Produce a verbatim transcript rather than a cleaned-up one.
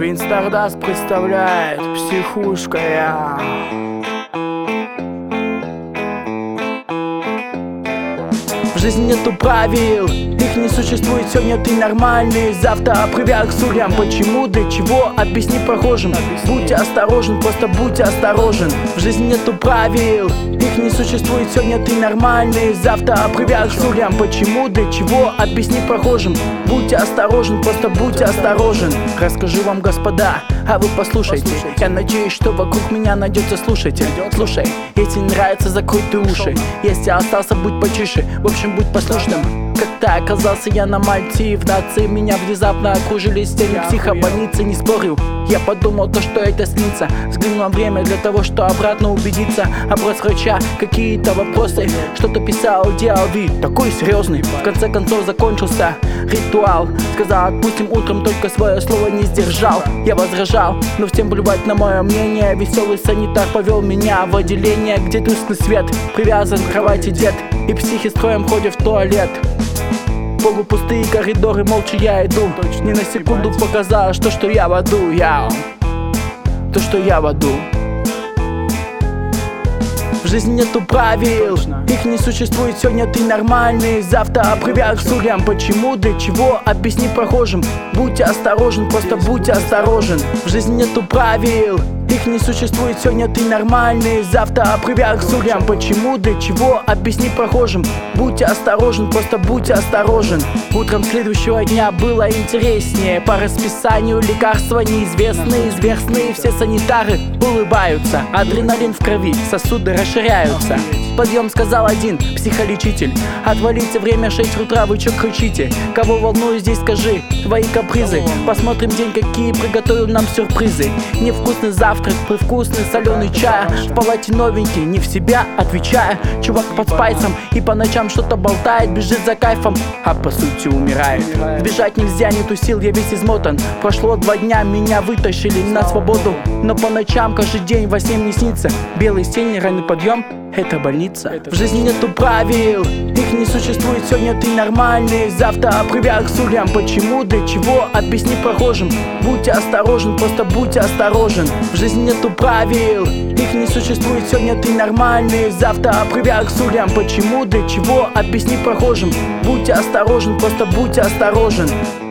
Винс Стардаст представляет психушка я. В жизни нету правил, их не существует. Сегодня ты нормальный, завтра привяг к сурям. Почему, для чего, объясни прохожим. Будь осторожен, просто будь осторожен. В жизни нету правил, их не существует. Сегодня ты нормальный, завтра привяг к сурям. Почему, для чего, объясни прохожим. Будь осторожен, просто будь осторожен. Расскажу вам, господа, а вы послушайте. Я надеюсь, что вокруг меня найдется слушатель. Слушай, если не нравится, закрой ты уши. Если остался, будь потише. В общем, будь послушным. Как-то оказался я на Мальте, и в нации меня внезапно окружили стены психобольницы. Не спорил, я подумал то, что это снится. Взглянул на время для того, что обратно убедиться. Опрос врача, какие-то вопросы. Что-то писал, делал вид такой серьезный. В конце концов закончился ритуал. Сказал, отпустим утром, только свое слово не сдержал. Я возражал, но всем плевать на мое мнение. Веселый санитар повел меня в отделение, где тусклый свет, привязан к кровати дед, и психи строем ходят в туалет. Полупустые коридоры, молча я иду. Ни на секунду показалось, то, что я в аду. Я То, что я в аду. В жизни нету правил, их не существует. Сегодня ты нормальный, завтра привяг к сурям. Почему, для чего, объясни прохожим. Будь осторожен, просто будь осторожен. В жизни нету правил, их не существует. Сегодня ты нормальный, завтра привяг к сурям. Почему, для чего, объясни прохожим. Будь осторожен, просто будь осторожен. Утром следующего дня было интереснее. По расписанию лекарства неизвестные, известные. Все санитары улыбаются. Адреналин в крови, сосуды расширяются. Подъем, сказал один психолечитель. Отвалите, время шесть утра, вы чё кричите? Кого волнует здесь, скажи твои капризы. Посмотрим день, какие приготовил нам сюрпризы. Невкусный завтрак, привкусный соленый чай. В палате новенький, не в себя отвечая. Чувак под спайсом и по ночам что-то болтает. Бежит за кайфом, а по сути умирает. Бежать нельзя, нету сил, я весь измотан. Прошло два дня, меня вытащили на свободу. Но по ночам каждый день во сне мне снится белый синий ранний подъем. Это больница. В жизни нету правил, их не существует. Сегодня ты нормальный, завтра привяг к сурям. Почему, для чего, объясни прохожим. Будь осторожен, просто будь осторожен. В жизни нету правил, их не существует. Сегодня ты нормальный, завтра привяг к сурям. Почему, для чего, объясни прохожим. Будь осторожен, просто будь осторожен.